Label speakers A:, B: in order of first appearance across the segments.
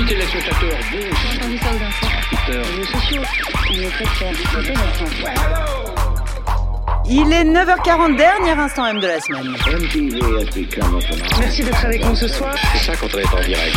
A: téléspectateurs,
B: J'ai entendu ça aux infos.
A: bonjour.
B: Les réseaux sociaux, on est très fiers. C'est notre
C: Il est 9h40, dernier instant M de la semaine.
A: MTV has become a phenomenon.
B: Merci d'être avec nous ce soir.
A: C'est ça quand on est en direct.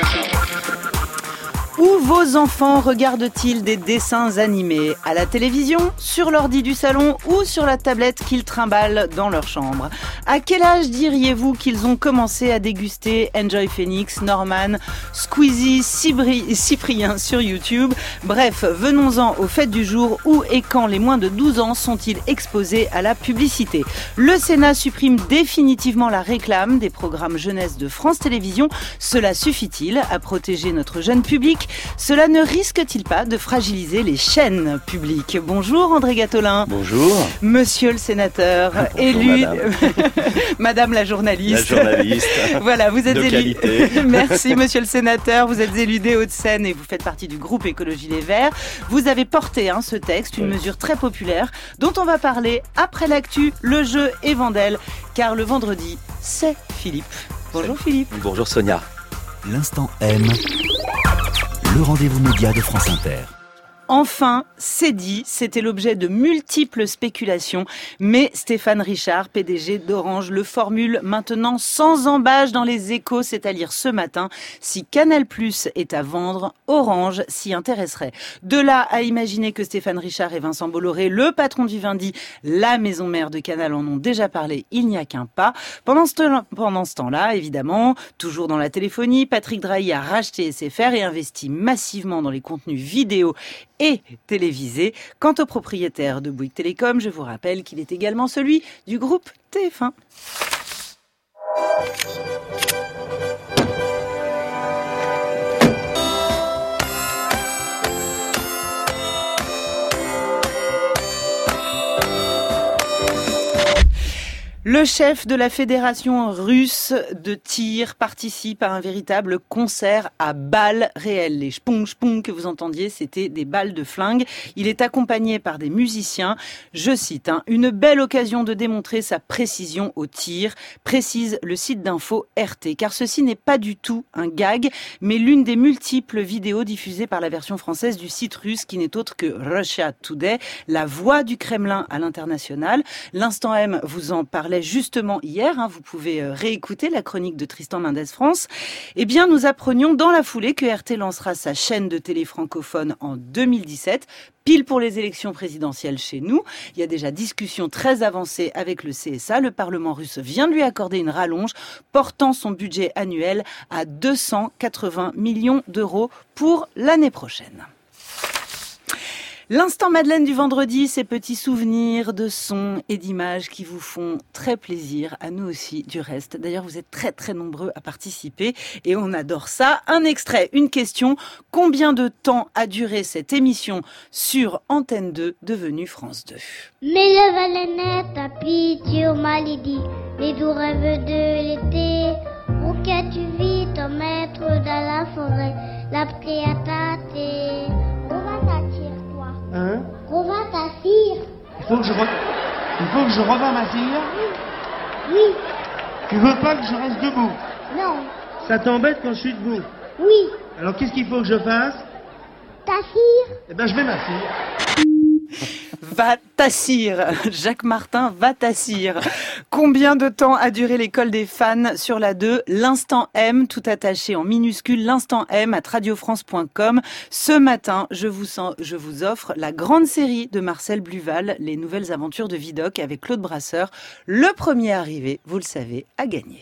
C: Où vos enfants regardent-ils des dessins animés? À la télévision, sur l'ordi du salon ou sur la tablette qu'ils trimballent dans leur chambre? À quel âge diriez-vous qu'ils ont commencé à déguster Enjoy Phoenix, Norman, Squeezie, Cyprien sur YouTube? Bref, venons-en au fait du jour. Où et quand les moins de 12 ans sont-ils exposés à la publicité? Le Sénat supprime définitivement la réclame des programmes jeunesse de France Télévisions. Cela suffit-il à protéger notre jeune public? Cela ne risque-t-il pas de fragiliser les chaînes publiques? Bonjour André Gatolin.
D: Bonjour.
C: Monsieur le sénateur,
D: Bonjour,
C: élu...
D: madame.
C: Madame la journaliste.
D: La journaliste.
C: Voilà, vous êtes
D: de
C: élu...
D: qualité.
C: Merci monsieur le sénateur, vous êtes élu des Hauts-de-Seine et vous faites partie du groupe Écologie Les Verts. Vous avez porté ce texte, une mesure très populaire dont on va parler après l'actu, le jeu et Vandel, car le vendredi, c'est Philippe. Bonjour Philippe.
D: Bonjour Sonia.
E: L'Instant M, le rendez-vous média de France Inter.
C: Enfin, c'est dit, c'était l'objet de multiples spéculations, mais Stéphane Richard, PDG d'Orange, le formule maintenant sans embâche dans les Échos, c'est à lire ce matin. Si Canal+ est à vendre, Orange s'y intéresserait. De là à imaginer que Stéphane Richard et Vincent Bolloré, le patron du Vivendi, la maison mère de Canal, en ont déjà parlé, il n'y a qu'un pas. Pendant ce temps-là, évidemment, toujours dans la téléphonie, Patrick Drahi a racheté SFR et investi massivement dans les contenus vidéo et télévisé. Quant au propriétaire de Bouygues Télécom, je vous rappelle qu'il est également celui du groupe TF1. Le chef de la fédération russe de tir participe à un véritable concert à balles réelles. Les spong que vous entendiez, c'était des balles de flingue. Il est accompagné par des musiciens. Je cite, une belle occasion de démontrer sa précision au tir, précise le site d'info RT. Car ceci n'est pas du tout un gag, mais l'une des multiples vidéos diffusées par la version française du site russe qui n'est autre que Russia Today, la voix du Kremlin à l'international. L'Instant M vous en parlait justement hier, vous pouvez réécouter la chronique de Tristan Mendès France. Eh bien, nous apprenions dans la foulée que RT lancera sa chaîne de télé francophone en 2017, pile pour les élections présidentielles chez nous. Il y a déjà discussion très avancée avec le CSA. Le Parlement russe vient de lui accorder une rallonge, portant son budget annuel à 280 millions d'euros pour l'année prochaine. L'instant Madeleine du vendredi, ces petits souvenirs de sons et d'images qui vous font très plaisir, à nous aussi du reste. D'ailleurs, vous êtes très très nombreux à participer et on adore ça. Un extrait, une question. Combien de temps a duré cette émission sur Antenne 2 devenue France 2?
F: Mais le valet tapis sur ma lady, les doux rêves de l'été. Auquel tu vis ton maître dans la forêt, la pluie à tâter. On va t'attirer.
G: Hein?
F: Revins ta cire.
G: Il faut que je revins ma cire?
F: Oui.
G: Tu veux pas que je reste debout?
F: Non.
G: Ça t'embête quand je suis debout?
F: Oui.
G: Alors qu'est-ce qu'il faut que je fasse?
F: Ta cire.
G: Eh ben je vais m'asseoir.
C: Va t'assire, Jacques Martin, va t'assire. Combien de temps a duré l'école des fans sur la 2? L'Instant M, tout attaché en minuscule, l'Instant M à radiofrance.com. Ce matin, je vous offre la grande série de Marcel Bluval, Les Nouvelles Aventures de Vidocq avec Claude Brasseur. Le premier arrivé, vous le savez, a gagné.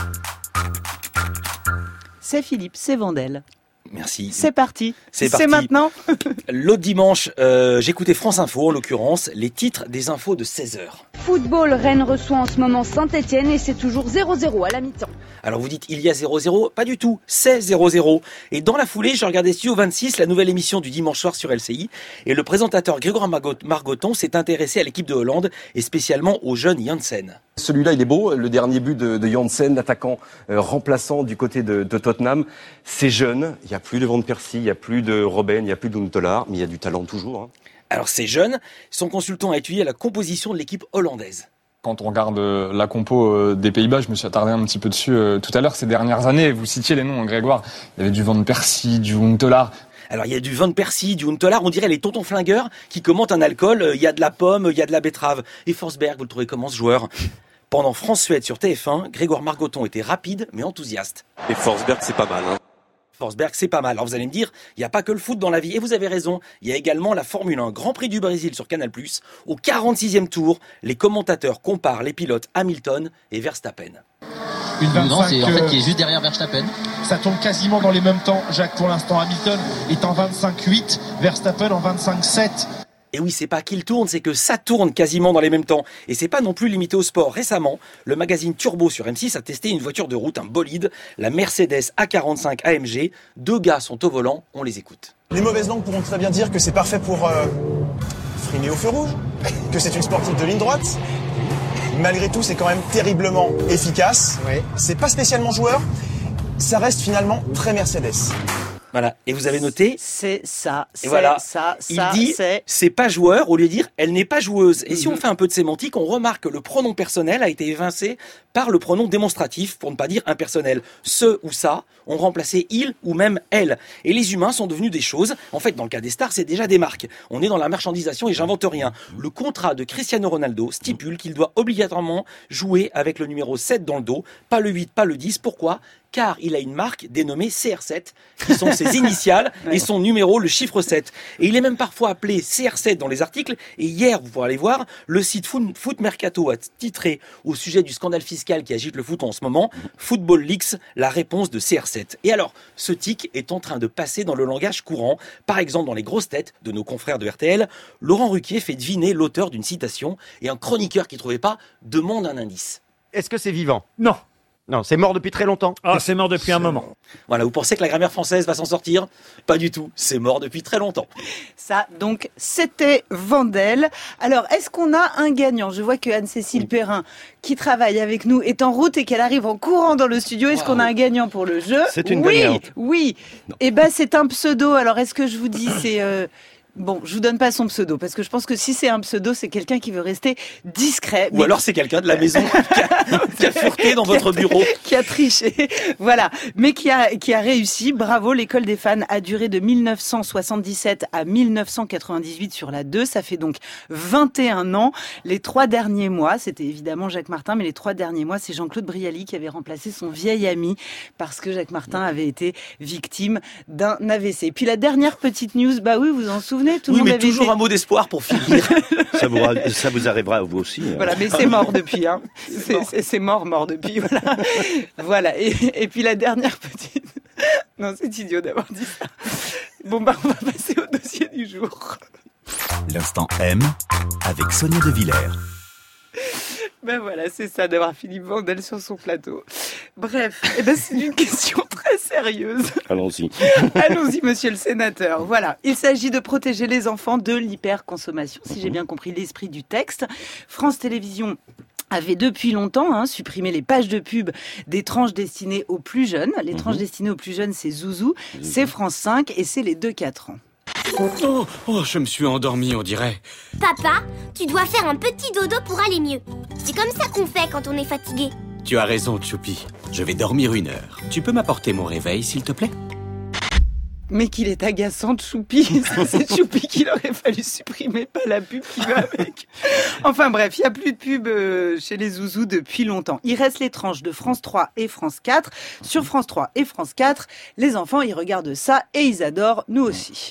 C: C'est Philippe, c'est Vandel.
D: Merci.
C: C'est parti.
D: C'est parti.
C: Maintenant.
D: L'autre dimanche, j'écoutais France Info, en l'occurrence, les titres des infos de 16h.
H: Football, Rennes reçoit en ce moment Saint-Etienne et c'est toujours 0-0 à la mi-temps.
D: Alors vous dites, il y a 0-0? Pas du tout, c'est 0-0. Et dans la foulée, je regardais Studio 26, la nouvelle émission du dimanche soir sur LCI, et le présentateur Grégoire Margoton s'est intéressé à l'équipe de Hollande, et spécialement au jeune Janssen.
I: Celui-là, il est beau, le dernier but de Janssen, l'attaquant remplaçant du côté de Tottenham. C'est jeune, il n'y a plus de Van Persie, il n'y a plus de Robben, il n'y a plus d'Huntelaar, mais il y a du talent toujours.
D: Alors c'est jeune, son consultant a étudié la composition de l'équipe hollandaise.
J: Quand on regarde la compo des Pays-Bas, je me suis attardé un petit peu dessus tout à l'heure. Ces dernières années, vous citiez les noms, Grégoire. Il y avait du Van Persie, du Huntelaar.
D: Alors il y a du Van Persie, du Huntelaar, on dirait les tontons flingueurs qui commentent un alcool. Il y a de la pomme, il y a de la betterave. Et Forsberg, vous le trouvez comment ce joueur ? Pendant France-Suède sur TF1, Grégoire Margoton était rapide mais enthousiaste.
I: Et Forsberg, c'est pas mal, hein.
D: Forsberg, c'est pas mal. Alors vous allez me dire, il n'y a pas que le foot dans la vie. Et vous avez raison, il y a également la Formule 1, Grand Prix du Brésil sur Canal+. Au 46e tour, les commentateurs comparent les pilotes Hamilton et Verstappen.
K: Une 25,
L: non, c'est en fait qui est juste derrière Verstappen.
K: Ça tourne quasiment dans les mêmes temps. Jacques, pour l'instant, Hamilton est en 25,8, Verstappen en 25,7.
D: Et oui, c'est pas qu'il tourne, c'est que ça tourne quasiment dans les mêmes temps. Et c'est pas non plus limité au sport. Récemment, le magazine Turbo sur M6 a testé une voiture de route, un bolide, la Mercedes A45 AMG. 2 gars sont au volant, on les écoute.
M: Les mauvaises langues pourront très bien dire que c'est parfait pour freiner au feu rouge, que c'est une sportive de ligne droite. Malgré tout, c'est quand même terriblement efficace. Ouais. C'est pas spécialement joueur, ça reste finalement très Mercedes.
D: Voilà, et vous avez noté,
C: c'est ça, c'est
D: voilà.
C: ça,
D: il dit, c'est pas joueur, au lieu de dire, elle n'est pas joueuse. Et si on fait un peu de sémantique, on remarque que le pronom personnel a été évincé par le pronom démonstratif, pour ne pas dire impersonnel. Ce ou ça ont remplacé il ou même elle. Et les humains sont devenus des choses. En fait, dans le cas des stars, c'est déjà des marques. On est dans la marchandisation et j'invente rien. Le contrat de Cristiano Ronaldo stipule qu'il doit obligatoirement jouer avec le numéro 7 dans le dos, pas le 8, pas le 10. Pourquoi ? Car il a une marque dénommée CR7, qui sont ses initiales et son numéro, le chiffre 7. Et il est même parfois appelé CR7 dans les articles. Et hier, vous pourrez aller voir, le site Foot Mercato a titré au sujet du scandale fiscal qui agite le foot en ce moment, Football Leaks, la réponse de CR7. Et alors, ce tic est en train de passer dans le langage courant. Par exemple, dans les grosses têtes de nos confrères de RTL, Laurent Ruquier fait deviner l'auteur d'une citation et un chroniqueur qui ne trouvait pas demande un indice.
N: Est-ce que c'est vivant ?
O: Non.
N: Non, c'est mort depuis très longtemps.
O: Ah, c'est mort depuis un moment.
D: Voilà, vous pensez que la grammaire française va s'en sortir ? Pas du tout, c'est mort depuis très longtemps.
C: Ça, donc, c'était Vandel. Alors, est-ce qu'on a un gagnant ? Je vois que Anne-Cécile Perrin, qui travaille avec nous, est en route et qu'elle arrive en courant dans le studio. Est-ce qu'on a un gagnant pour le jeu ?
N: C'est une gagnante.
C: Oui. Eh ben, c'est un pseudo. Alors, est-ce que je vous dis, c'est... Bon, je vous donne pas son pseudo, parce que je pense que si c'est un pseudo, c'est quelqu'un qui veut rester discret.
D: Ou alors c'est quelqu'un de la maison qui a fureté dans votre bureau.
C: Qui a triché, voilà. Mais qui a réussi. Bravo, l'école des fans a duré de 1977 à 1998 sur la 2. Ça fait donc 21 ans. Les 3 derniers mois, c'était évidemment Jacques Martin, mais les 3 derniers mois, c'est Jean-Claude Brialy qui avait remplacé son vieil ami, parce que Jacques Martin avait été victime d'un AVC. Puis la dernière petite news, bah oui, vous en souvenez? Tout le monde
D: mais toujours un mot d'espoir pour finir.
P: Ça vous arrivera à vous aussi.
C: Voilà, mais c'est mort depuis. Hein. C'est mort depuis. Voilà. Voilà. Et puis la dernière petite... Non, c'est idiot d'avoir dit ça. Bon, bah, on va passer au dossier du jour.
E: L'instant M avec Sonia De Villers.
C: Ben voilà, c'est ça d'avoir Philippe Vandel sur son plateau. Bref, c'est une question très sérieuse.
P: Allons-y.
C: Allons-y, monsieur le sénateur. Voilà, il s'agit de protéger les enfants de l'hyperconsommation, si j'ai bien compris l'esprit du texte. France Télévisions avait depuis longtemps supprimé les pages de pub des tranches destinées aux plus jeunes. Les tranches destinées aux plus jeunes, c'est Zouzou, c'est France 5 et c'est les 2-4 ans.
Q: Oh, je me suis endormi, on dirait.
F: Papa, tu dois faire un petit dodo pour aller mieux. C'est comme ça qu'on fait quand on est fatigué.
Q: Tu as raison, Choupi. Je vais dormir 1 heure. Tu peux m'apporter mon réveil, s'il te plaît ?
C: Mais qu'il est agaçant, Choupi. C'est Choupi qu'il aurait fallu supprimer, pas la pub qui va avec. Enfin bref, il n'y a plus de pub chez les Zouzous depuis longtemps. Il reste les tranches de France 3 et France 4. Sur France 3 et France 4, les enfants, ils regardent ça et ils adorent, nous aussi.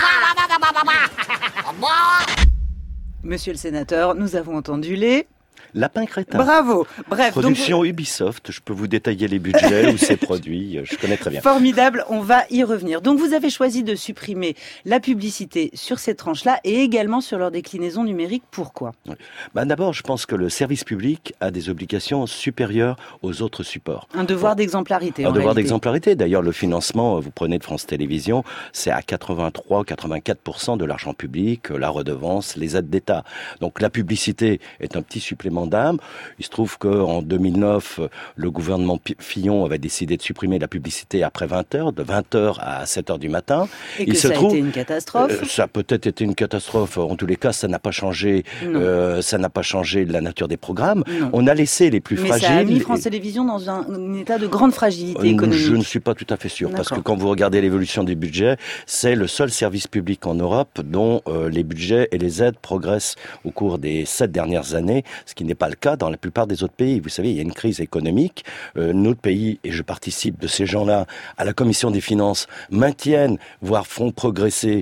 C: Monsieur le sénateur, nous avons entendu les
P: Lapin Crétin.
C: Bravo. Bref,
P: Production Ubisoft, je peux vous détailler les budgets ou ses produits, je connais très bien.
C: Formidable, on va y revenir. Donc vous avez choisi de supprimer la publicité sur ces tranches-là et également sur leur déclinaison numérique. Pourquoi ?
P: D'abord, je pense que le service public a des obligations supérieures aux autres supports.
C: Un devoir d'exemplarité.
P: Un devoir d'exemplarité. D'ailleurs, le financement, vous prenez de France Télévisions, c'est à 83-84% de l'argent public, la redevance, les aides d'État. Donc la publicité est un petit supplément d'âme. Il se trouve qu'en 2009, le gouvernement Fillon avait décidé de supprimer la publicité après 20h, de 20h à 7h du matin.
C: Et que ça a été une catastrophe.
P: Ça a peut-être été une catastrophe. En tous les cas, ça n'a pas changé. Ça n'a pas changé la nature des programmes. Non. On a laissé les plus fragiles.
C: Mais ça a mis France Télévisions dans un état de grande fragilité économique.
P: Je ne suis pas tout à fait sûr, parce que quand vous regardez l'évolution des budgets, c'est le seul service public en Europe dont les budgets et les aides progressent au cours des 7 dernières années, ce qui n'est pas le cas dans la plupart des autres pays. Vous savez, il y a une crise économique. Notre pays, et je participe de ces gens-là, à la Commission des finances, maintiennent, voire font progresser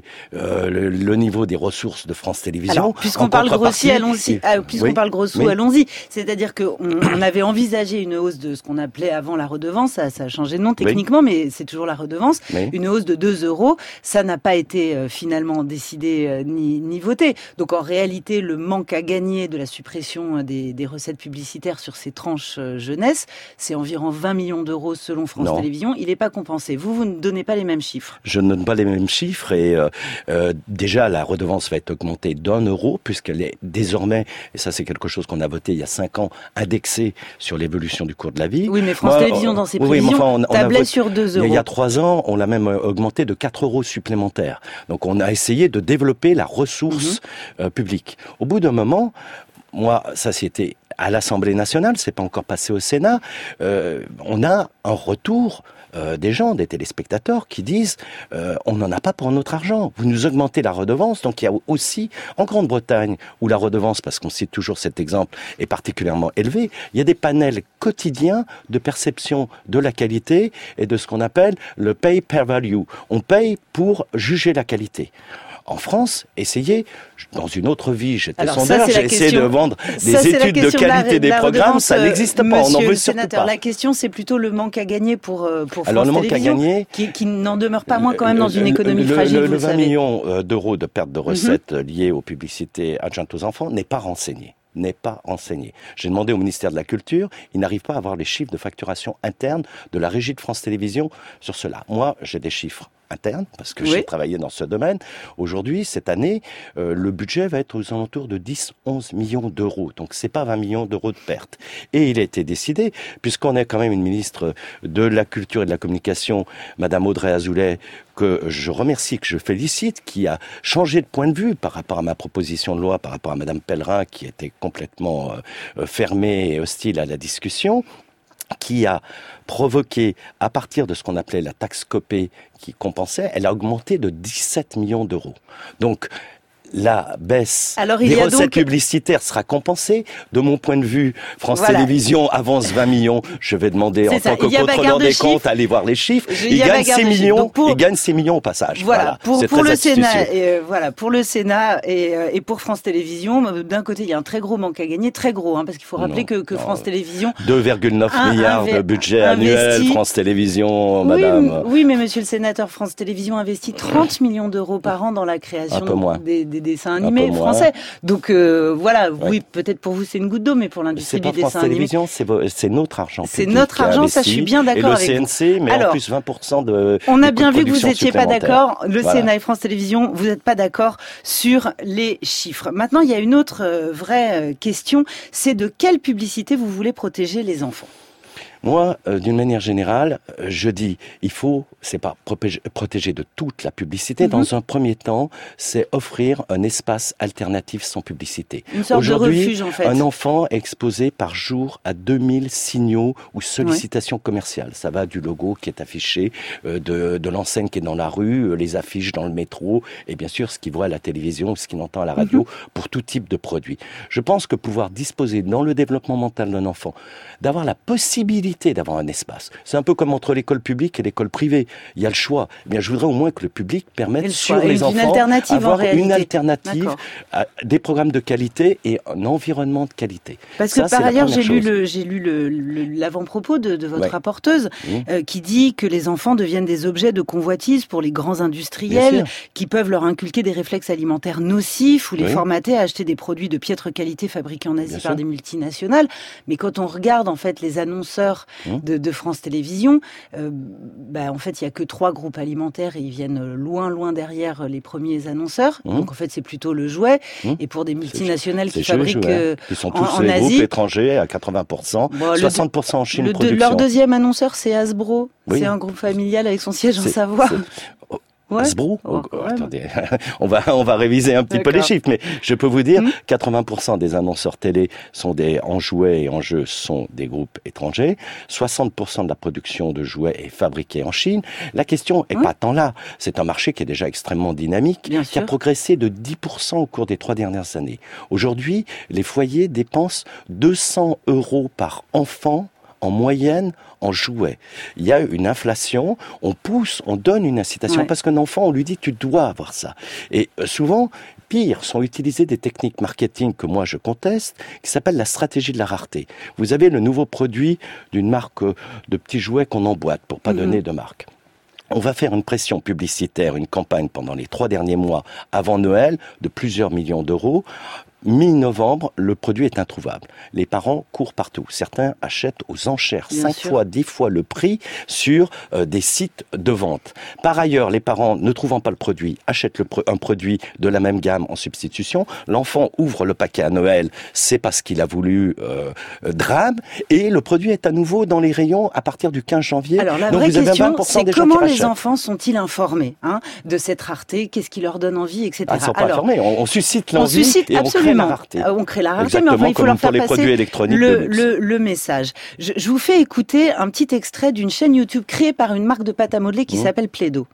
P: le niveau des ressources de France Télévisions.
C: Alors, puisqu'on parle grossier, allons-y. Puisqu'on parle gros sous, allons-y. C'est-à-dire qu'on avait envisagé une hausse de ce qu'on appelait avant la redevance. Ça a changé de nom techniquement, mais c'est toujours la redevance. Une hausse de 2 €. Ça n'a pas été finalement décidé ni voté. Donc en réalité, le manque à gagner de la suppression des recettes publicitaires sur ces tranches jeunesse, c'est environ 20 millions d'euros selon France Télévisions. Il n'est pas compensé. Vous ne donnez pas les mêmes chiffres.
P: Je ne donne pas les mêmes chiffres et déjà la redevance va être augmentée d'1 € puisqu'elle est désormais, et ça c'est quelque chose qu'on a voté il y a 5 ans, indexée sur l'évolution du cours de la vie.
C: Oui, mais France Télévisions dans ses prévisions tablait sur 2 €.
P: Il y a 3 ans, on l'a même augmenté de 4 € supplémentaires. Donc on a essayé de développer la ressource publique. Au bout d'un moment, moi, ça c'était à l'Assemblée nationale, c'est pas encore passé au Sénat, on a un retour des gens, des téléspectateurs qui disent on n'en a pas pour notre argent. Vous nous augmentez la redevance. Donc il y a aussi en Grande-Bretagne où la redevance, parce qu'on cite toujours cet exemple, est particulièrement élevée, il y a des panels quotidiens de perception de la qualité et de ce qu'on appelle le pay per value. On paye pour juger la qualité. En France, essayez, dans une autre vie, j'étais sondeur, j'ai essayé de vendre des études de qualité des programmes, ça n'existe pas, on n'en veut surtout pas.
C: La question, c'est plutôt le manque à gagner pour France
P: Alors, le manque
C: Télévisions,
P: à gagner,
C: qui n'en demeure pas moins quand même dans une économie fragile,
P: le
C: vous le
P: 20
C: savez.
P: millions d'euros de perte de recettes liées aux publicités adjointes aux enfants n'est pas renseigné. J'ai demandé au ministère de la Culture, il n'arrive pas à avoir les chiffres de facturation interne de la régie de France Télévisions sur cela. Moi, j'ai des chiffres internes, parce que j'ai travaillé dans ce domaine. Aujourd'hui, cette année, le budget va être aux alentours de 10-11 millions d'euros. Donc, c'est pas 20 millions d'euros de pertes. Et il a été décidé, puisqu'on a quand même une ministre de la Culture et de la Communication, Madame Audrey Azoulay, que je remercie, que je félicite, qui a changé de point de vue par rapport à ma proposition de loi, par rapport à Madame Pellerin, qui était complètement fermée et hostile à la discussion, qui a provoqué, à partir de ce qu'on appelait la taxe Copé, qui compensait, elle a augmenté de 17 millions d'euros. Donc, la baisse des recettes publicitaires sera compensée. De mon point de vue, France Télévisions avance 20 millions. Je vais demander en tant que contrôleur des comptes, aller voir les chiffres. Il gagne 6 millions. Il gagne 6 millions au passage.
C: Voilà. Pour le Sénat, pour le Sénat et pour France Télévisions, d'un côté, il y a un très gros manque à gagner, très gros, parce qu'il faut rappeler que France Télévisions
P: 2,9 milliards de budget annuel. France Télévisions, madame.
C: Oui, mais monsieur le sénateur, France Télévisions investit 30 millions d'euros par an dans la création des dessins animés français. Donc oui, peut-être pour vous c'est une goutte d'eau, mais pour l'industrie du dessin animé,
P: c'est notre argent.
C: C'est notre argent, ça je suis bien d'accord avec vous.
P: Et le CNC, mais en plus 20% de
C: on a bien vu que vous n'étiez pas d'accord, le Sénat et France Télévisions, vous n'êtes pas d'accord sur les chiffres. Maintenant, il y a une autre vraie question, c'est de quelle publicité vous voulez protéger les enfants ?
P: Moi, d'une manière générale, je dis, c'est pas protéger de toute la publicité. Dans un premier temps, c'est offrir un espace alternatif sans publicité.
C: Une sorte de refuge, en fait.
P: Un enfant est exposé par jour à 2000 signaux ou sollicitations commerciales. Ça va du logo qui est affiché, de l'enseigne qui est dans la rue, les affiches dans le métro, et bien sûr, ce qu'il voit à la télévision, ce qu'il entend à la radio, pour tout type de produit. Je pense que pouvoir disposer, dans le développement mental d'un enfant, d'avoir la possibilité possibilité d'avoir un espace. C'est un peu comme entre l'école publique et l'école privée. Il y a le choix. Eh bien, je voudrais au moins que le public permette sur les enfants d'avoir une alternative à des programmes de qualité et un environnement de qualité.
C: Parce que par ailleurs, j'ai lu l'avant-propos de votre rapporteuse qui dit que les enfants deviennent des objets de convoitise pour les grands industriels qui peuvent leur inculquer des réflexes alimentaires nocifs ou les formater à acheter des produits de piètre qualité fabriqués en Asie par des multinationales. Mais quand on regarde en fait les annonceurs de France Télévisions, en fait il y a que 3 groupes alimentaires et ils viennent loin derrière les premiers annonceurs. Donc en fait c'est plutôt le jouet. Et pour des multinationales qui fabriquent
P: qui sont tous
C: en
P: les
C: Asie,
P: groupes étrangers à 80%, 60% en Chine production.
C: Leur deuxième annonceur c'est Hasbro. C'est un groupe familial avec son siège en Savoie.
P: Hasbro, attendez, on va réviser un petit peu les chiffres, mais je peux vous dire, 80% des annonceurs télé en jouets et en jeux sont des groupes étrangers, 60% de la production de jouets est fabriquée en Chine. La question est pas tant là, c'est un marché qui est déjà extrêmement dynamique, qui a progressé de 10% au cours des 3 dernières années. Aujourd'hui, les foyers dépensent 200 € par enfant en moyenne en jouets. Il y a une inflation, on donne une incitation parce qu'un enfant, on lui dit tu dois avoir ça. Et souvent, pire, sont utilisées des techniques marketing que moi je conteste, qui s'appellent la stratégie de la rareté. Vous avez le nouveau produit d'une marque de petits jouets qu'on emboîte, pour pas donner de marque. On va faire une pression publicitaire, une campagne pendant les 3 derniers mois avant Noël de plusieurs millions d'euros. Mi-novembre, le produit est introuvable. Les parents courent partout. Certains achètent aux enchères, 5 fois, 10 fois le prix sur des sites de vente. Par ailleurs, les parents, ne trouvant pas le produit, achètent un produit de la même gamme en substitution. L'enfant ouvre le paquet à Noël, c'est parce qu'il a voulu drame, et le produit est à nouveau dans les rayons à partir du 15 janvier.
C: Alors la vraie question, c'est comment les enfants sont-ils informés de cette rareté, qu'est-ce qui leur donne envie, etc.
P: Ils ne sont pas informés, on suscite l'envie et on crée la rareté.
C: On crée la rareté, mais enfin, il faut leur faire passer le message. Je vous fais écouter un petit extrait d'une chaîne YouTube créée par une marque de pâte à modeler qui s'appelle Plaido.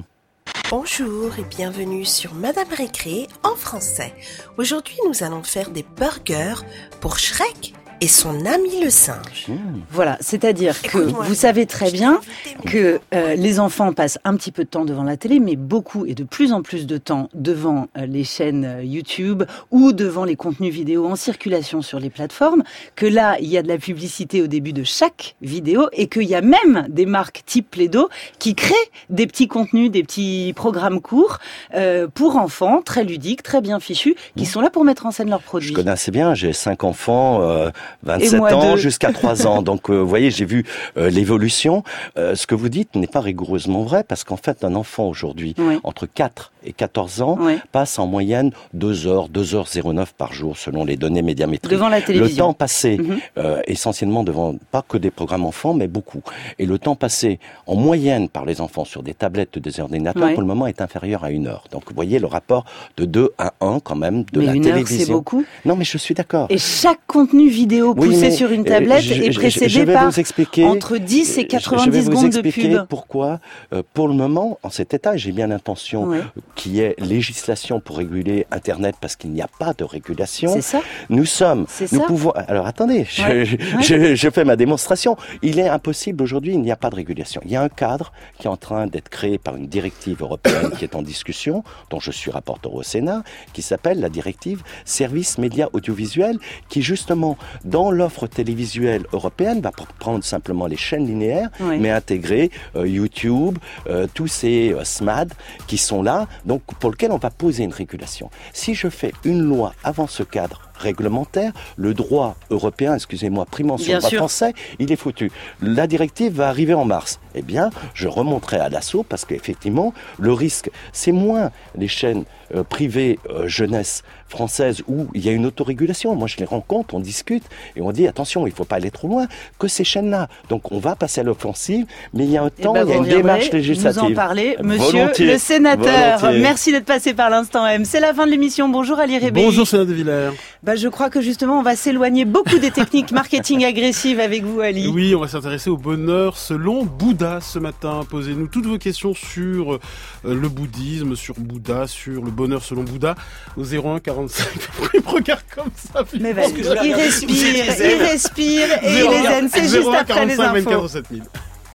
O: Bonjour et bienvenue sur Madame Récré en français. Aujourd'hui, nous allons faire des burgers pour Shrek et son ami le singe.
C: Voilà, c'est-à-dire que vous savez très bien que les enfants passent un petit peu de temps devant la télé, mais beaucoup et de plus en plus de temps devant les chaînes YouTube ou devant les contenus vidéo en circulation sur les plateformes, que là, il y a de la publicité au début de chaque vidéo et qu'il y a même des marques type Plaido qui créent des petits contenus, des petits programmes courts pour enfants, très ludiques, très bien fichus, qui sont là pour mettre en scène leurs produits.
P: Je connais assez bien, j'ai 5 enfants, 27 ans jusqu'à 3 ans. Donc, vous voyez, j'ai vu l'évolution. Ce que vous dites n'est pas rigoureusement vrai, parce qu'en fait, un enfant aujourd'hui, entre 4 et 14 ans, passe en moyenne 2 heures, 2h09 par jour, selon les données médiamétriques.
C: Devant la télévision.
P: Le temps passé, essentiellement devant, pas que des programmes enfants, mais beaucoup. Et le temps passé, en moyenne, par les enfants sur des tablettes ou des ordinateurs, pour le moment, est inférieur à 1 heure. Donc, vous voyez le rapport de 2 à 1, quand même, de la télévision.
C: Mais 1 heure, c'est beaucoup.
P: Non, mais je suis d'accord.
C: Et chaque contenu vidéo poussé sur une tablette est précédé par entre 10 et 90 secondes de pub.
P: Je vais vous expliquer pourquoi, pour le moment, en cet état, j'ai bien l'intention qu'il y ait législation pour réguler Internet, parce qu'il n'y a pas de régulation.
C: C'est ça.
P: Nous pouvons... Alors attendez, je fais ma démonstration. Il est impossible aujourd'hui, il n'y a pas de régulation. Il y a un cadre qui est en train d'être créé par une directive européenne qui est en discussion, dont je suis rapporteur au Sénat, qui s'appelle la directive Services Médias Audiovisuels, qui justement, dans l'offre télévisuelle européenne, va prendre simplement les chaînes linéaires, mais intégrer YouTube, tous ces SMAD qui sont là, donc pour lesquels on va poser une régulation. Si je fais une loi avant ce cadre réglementaire, le droit européen, excusez-moi, primant sur le droit français, il est foutu. La directive va arriver en mars. Eh bien, je remonterai à l'assaut, parce qu'effectivement, le risque, c'est moins les chaînes privées jeunesse françaises où il y a une autorégulation. Moi, je les rencontre, on discute et on dit attention, il ne faut pas aller trop loin, que ces chaînes-là. Donc, on va passer à l'offensive, mais il y a un temps, il y a une démarche législative.
C: Vous en parlez, monsieur le sénateur. Merci d'être passé par l'Instant M. C'est la fin de l'émission. Bonjour Ali Rébéi.
R: Bonjour Sénat de Villers.
C: Je crois que justement, on va s'éloigner beaucoup des techniques marketing agressives avec vous, Ali.
R: Oui, on va s'intéresser au bonheur selon Bouddha ce matin. Posez-nous toutes vos questions sur le bouddhisme, sur Bouddha, sur le bonheur selon Bouddha, au 01 45. Il me regarde comme ça.
C: Mais il respire, et les zen, c'est juste après les infos.
R: 24 7000.